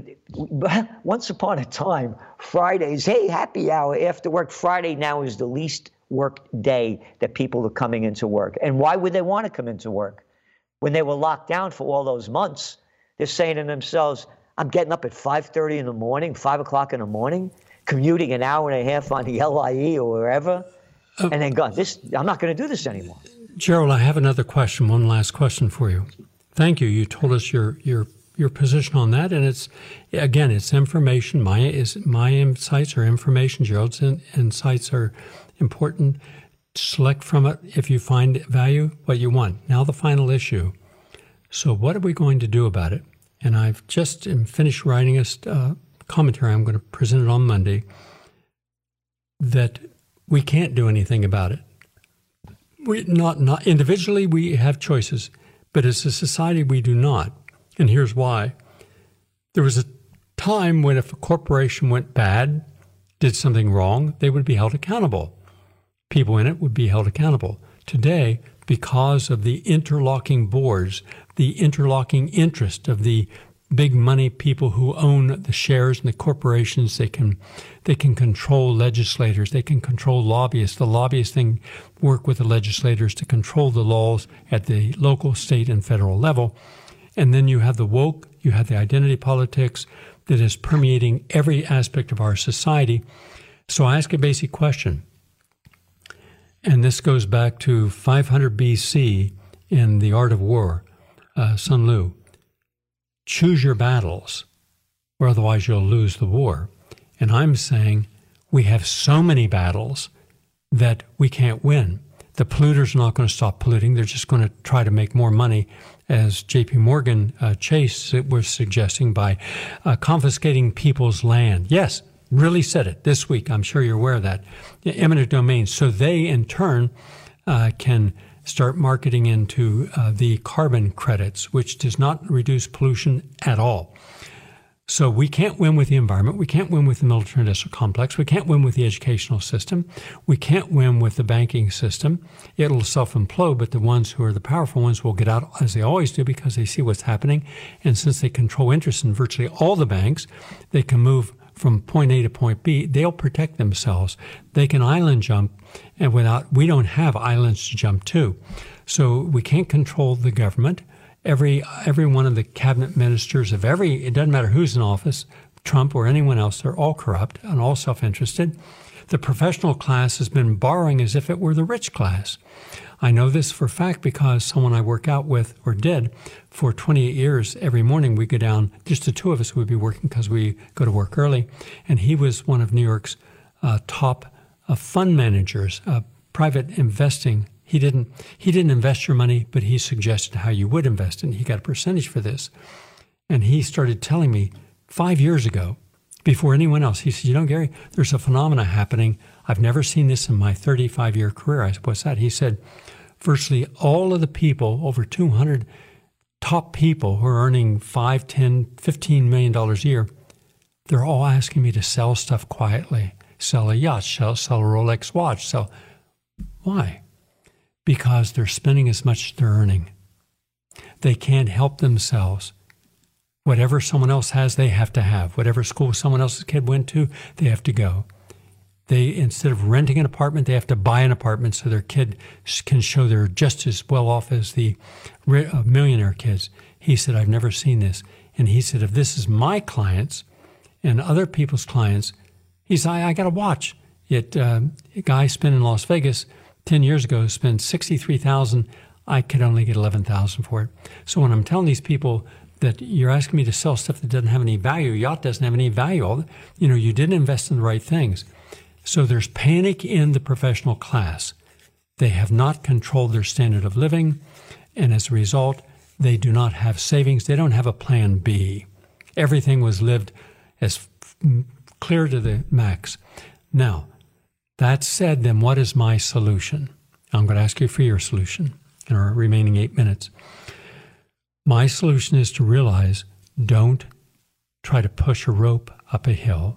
once upon a time, Fridays, hey, happy hour after work. Friday now is the least work day that people are coming into work. And why would they want to come into work? When they were locked down for all those months, they're saying to themselves, I'm getting up at 5:30 in the morning, 5 o'clock in the morning, commuting an hour and a half on the LIE or wherever, and then going, I'm not going to do this anymore. Gerald, I have another question, one last question for you. Thank you. You told us your position on that, and it's information. My insights are information. Gerald's insights are important. Select from it, if you find value, what you want. Now the final issue. So what are we going to do about it? And I've just finished writing a commentary. I'm going to present it on Monday, that we can't do anything about it. We not individually, we have choices, but as a society, we do not. And here's why. There was a time when if a corporation went bad, did something wrong, they would be held accountable. People in it would be held accountable. Today, because of the interlocking boards, the interlocking interest of the big money people who own the shares in the corporations, they can control legislators, they can control lobbyists. The lobbyists then work with the legislators to control the laws at the local, state, and federal level. And then you have the woke, you have the identity politics that is permeating every aspect of our society. So I ask a basic question, and this goes back to 500 BC in The Art of War, Sun Lu. Choose your battles, or otherwise you'll lose the war. And I'm saying we have so many battles that we can't win. The polluters are not going to stop polluting. They're just going to try to make more money, as J.P. Morgan Chase was suggesting, by confiscating people's land. Yes, really said it this week. I'm sure you're aware of that. Eminent domain. So they, in turn, can start marketing into the carbon credits, which does not reduce pollution at all. So we can't win with the environment. We can't win with the military-industrial complex. We can't win with the educational system. We can't win with the banking system. It'll self-implode, but the ones who are the powerful ones will get out, as they always do, because they see what's happening. And since they control interest in virtually all the banks, they can move from point A to point B. They'll protect themselves. They can island jump, and we don't have islands to jump to. So we can't control the government. Every one of the cabinet ministers of it doesn't matter who's in office, Trump or anyone else, they're all corrupt and all self-interested. The professional class has been borrowing as if it were the rich class. I know this for a fact because someone I work out with, or did, for 28 years, every morning we go down, just the two of us would be working because we go to work early, and he was one of New York's top fund managers, private investing. He didn't invest your money, but he suggested how you would invest it, and he got a percentage for this. And he started telling me 5 years ago, before anyone else, he said, you know, Gary, there's a phenomena happening. I've never seen this in my 35-year career. I said, what's that? He said, virtually all of the people, over 200 top people who are earning $5, $10, $15 million a year, they're all asking me to sell stuff quietly, sell a yacht, sell a Rolex watch. So why? Because they're spending as much as they're earning. They can't help themselves. Whatever someone else has, they have to have. Whatever school someone else's kid went to, they have to go. They, instead of renting an apartment, they have to buy an apartment so their kid can show they're just as well off as the millionaire kids. He said, I've never seen this. And he said, if this is my clients and other people's clients, he said, I got to watch it. A guy spent in Las Vegas 10 years ago spent $63,000. I could only get $11,000 for it. So when I'm telling these people that you're asking me to sell stuff that doesn't have any value, yacht doesn't have any value, you didn't invest in the right things. So there's panic in the professional class. They have not controlled their standard of living, and as a result, they do not have savings. They don't have a plan B. Everything was lived as clear to the max. Now, that said, then what is my solution? I'm going to ask you for your solution in our remaining 8 minutes. My solution is to realize, don't try to push a rope up a hill.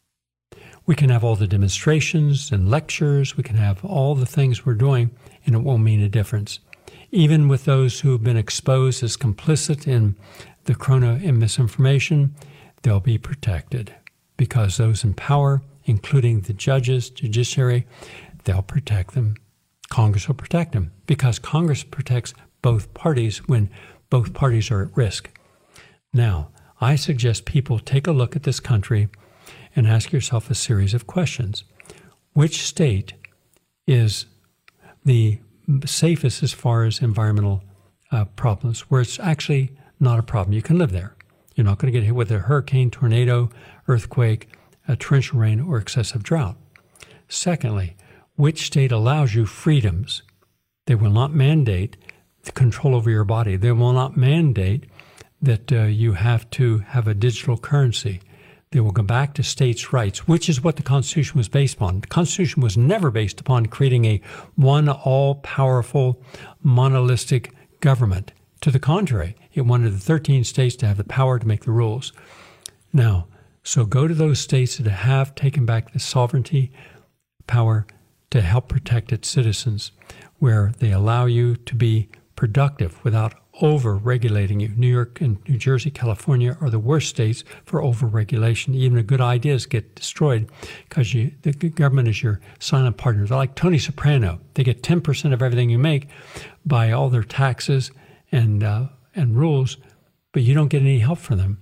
We can have all the demonstrations and lectures, we can have all the things we're doing, and it won't mean a difference. Even with those who have been exposed as complicit in the corona and misinformation, they'll be protected because those in power, including the judges, judiciary, they'll protect them. Congress will protect them because Congress protects both parties when both parties are at risk. Now, I suggest people take a look at this country and ask yourself a series of questions. Which state is the safest as far as environmental problems, where it's actually not a problem? You can live there. You're not going to get hit with a hurricane, tornado, earthquake, a torrential rain, or excessive drought. Secondly, which state allows you freedoms? They will not mandate the control over your body. They will not mandate that you have to have a digital currency. They will go back to states' rights, which is what the Constitution was based upon. The Constitution was never based upon creating a one all-powerful, monolithic government. To the contrary, it wanted the 13 states to have the power to make the rules. Now, so go to those states that have taken back the sovereignty power to help protect its citizens, where they allow you to be productive without over-regulating you. New York and New Jersey, California are the worst states for over-regulation. Even the good ideas get destroyed because the government is your silent partner. They're like Tony Soprano. They get 10% of everything you make by all their taxes and rules, but you don't get any help from them.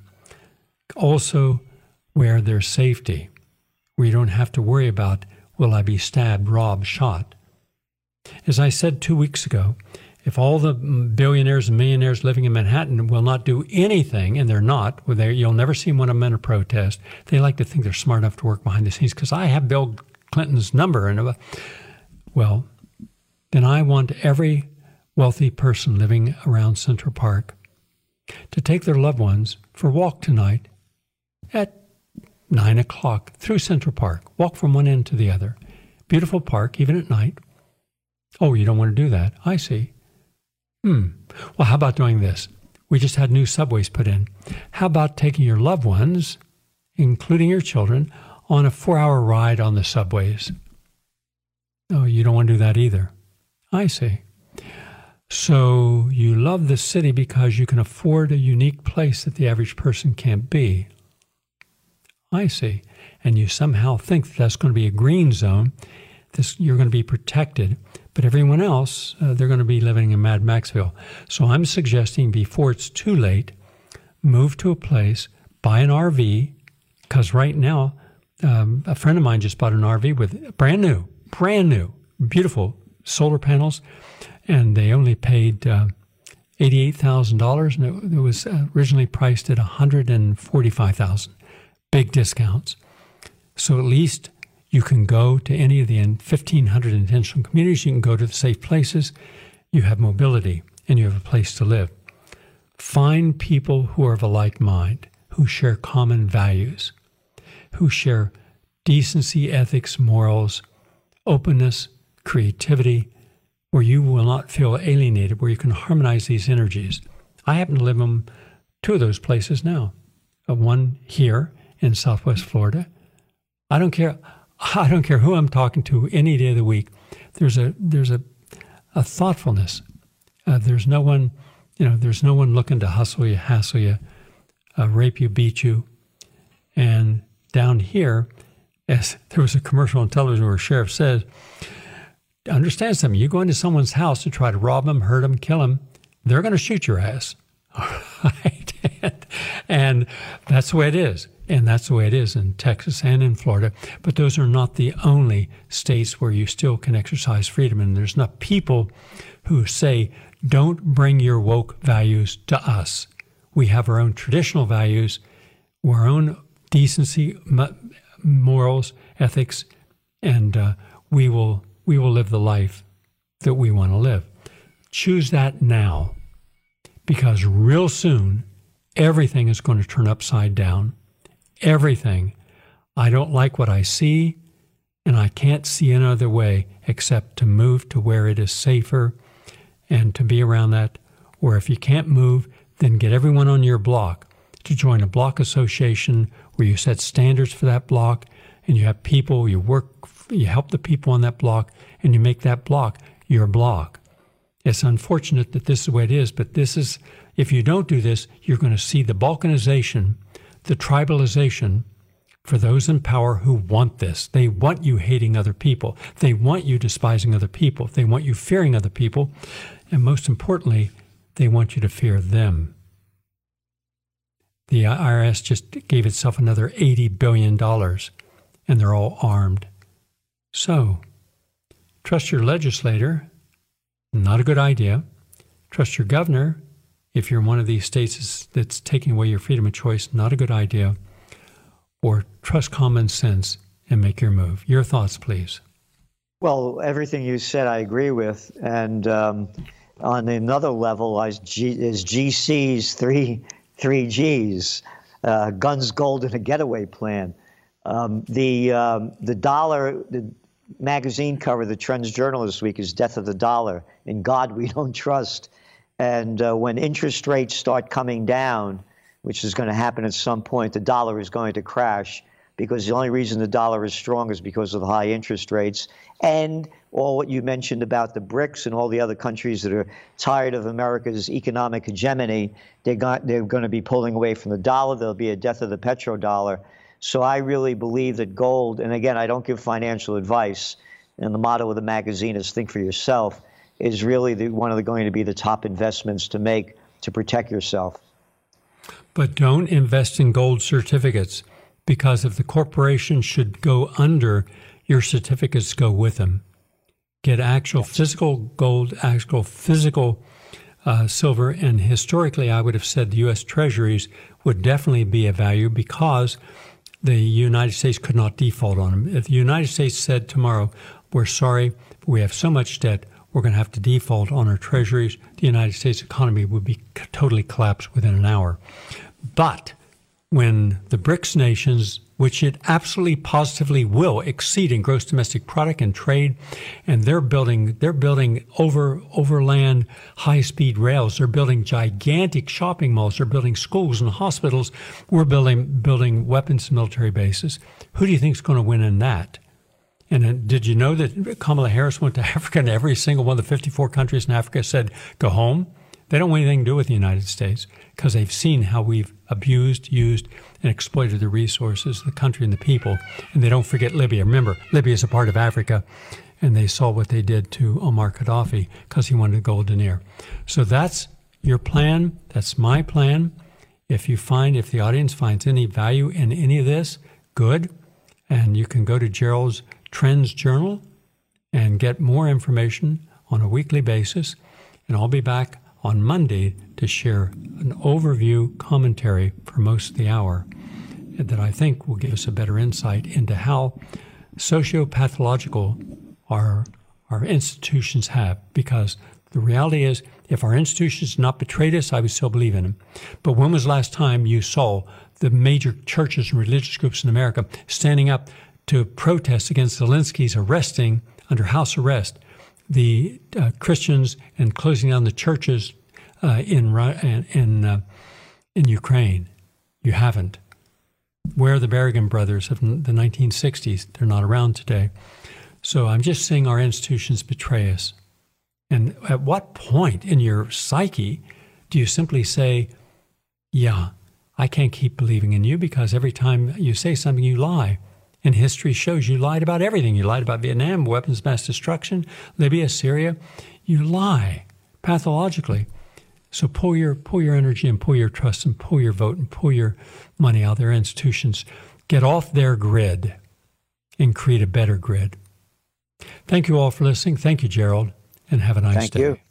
Also, where there's safety, where you don't have to worry about, will I be stabbed, robbed, shot? As I said 2 weeks ago, if all the billionaires and millionaires living in Manhattan will not do anything, and they're not, you'll never see one of them in a protest. They like to think they're smart enough to work behind the scenes because I have Bill Clinton's number. Well, then I want every wealthy person living around Central Park to take their loved ones for a walk tonight at 9 o'clock through Central Park. Walk from one end to the other. Beautiful park, even at night. Oh, you don't want to do that. I see. Well, how about doing this? We just had new subways put in. How about taking your loved ones, including your children, on a 4-hour ride on the subways? Oh, you don't want to do that either. I see. So you love the city because you can afford a unique place that the average person can't be. I see. And you somehow think that that's going to be a green zone. You're going to be protected. But everyone else, they're going to be living in Mad Maxville. So I'm suggesting before it's too late, move to a place, buy an RV, because right now, a friend of mine just bought an RV with brand new, beautiful solar panels, and they only paid $88,000, and it was originally priced at $145,000. Big discounts. So at least You can go to any of the 1,500 intentional communities. You can go to the safe places. You have mobility, and you have a place to live. Find people who are of a like mind, who share common values, who share decency, ethics, morals, openness, creativity, where you will not feel alienated, where you can harmonize these energies. I happen to live in two of those places now. One here in Southwest Florida. I don't care who I'm talking to any day of the week. There's a thoughtfulness. There's no one looking to hustle you, hassle you, rape you, beat you. And down here, as there was a commercial on television where a sheriff says, understand something, you go into someone's house to try to rob them, hurt them, kill them, they're going to shoot your ass. Right? And that's the way it is. And that's the way it is in Texas and in Florida. But those are not the only states where you still can exercise freedom. And there's enough people who say, don't bring your woke values to us. We have our own traditional values, our own decency, morals, ethics, and we will live the life that we want to live. Choose that now, because real soon, everything is going to turn upside down. Everything. I don't like what I see, and I can't see another way except to move to where it is safer and to be around that. Or if you can't move, then get everyone on your block to join a block association where you set standards for that block, and you have people, you help the people on that block, and you make that block your block. It's unfortunate that this is the way it is, but if you don't do this, you're going to see the balkanization, the tribalization for those in power who want this. They want you hating other people. They want you despising other people. They want you fearing other people. And most importantly, they want you to fear them. The IRS just gave itself another $80 billion, and they're all armed. So, trust your legislator, not a good idea. Trust your governor, if you're in one of these states that's taking away your freedom of choice, not a good idea. Or trust common sense and make your move. Your thoughts, please. Well, everything you said I agree with. And on another level is GC's three Gs, guns, gold, and a getaway plan. The dollar, the magazine cover, the Trends Journal this week is Death of the Dollar. In God we don't trust. And when interest rates start coming down, which is going to happen at some point, the dollar is going to crash, because the only reason the dollar is strong is because of the high interest rates. And all what you mentioned about the BRICS and all the other countries that are tired of America's economic hegemony, they're going to be pulling away from the dollar. There'll be a death of the petrodollar. So I really believe that gold, and again, I don't give financial advice, and the motto of the magazine is think for yourself, is really going to be the top investments to make to protect yourself. But don't invest in gold certificates, because if the corporation should go under, your certificates go with them. Get actual physical gold, actual physical silver, and historically I would have said the U.S. Treasuries would definitely be a value, because the United States could not default on them. If the United States said tomorrow, we're sorry, we have so much debt, we're going to have to default on our treasuries, the United States economy would be totally collapsed within an hour. But when the BRICS nations, which it absolutely positively will exceed in gross domestic product and trade, and they're building overland high-speed rails, they're building gigantic shopping malls, they're building schools and hospitals, we're building weapons and military bases. Who do you think is going to win in that? And did you know that Kamala Harris went to Africa, and every single one of the 54 countries in Africa said, go home? They don't want anything to do with the United States, because they've seen how we've abused, used, and exploited the resources of the country and the people. And they don't forget Libya. Remember, Libya is a part of Africa, and they saw what they did to Omar Gaddafi because he wanted a gold denier. So that's your plan. That's my plan. If the audience finds any value in any of this, good. And you can go to Gerald's Trends Journal and get more information on a weekly basis. And I'll be back on Monday to share an overview commentary for most of the hour that I think will give us a better insight into how Sociopathological our institutions have, because the reality is, if our institutions did not betrayed us, I would still believe in them. But when was the last time you saw the major churches and religious groups in America standing up to protest against Zelensky's arresting, under house arrest, the Christians and closing down the churches in Ukraine? You haven't. Where are the Berrigan brothers of the 1960s? They're not around today. So I'm just saying our institutions betray us. And at what point in your psyche do you simply say, yeah, I can't keep believing in you, because every time you say something, you lie. And history shows you lied about everything. You lied about Vietnam, weapons of mass destruction, Libya, Syria. You lie pathologically. So pull your energy and pull your trust and pull your vote and pull your money out of their institutions. Get off their grid and create a better grid. Thank you all for listening. Thank you, Gerald, and have a nice day. Thank you.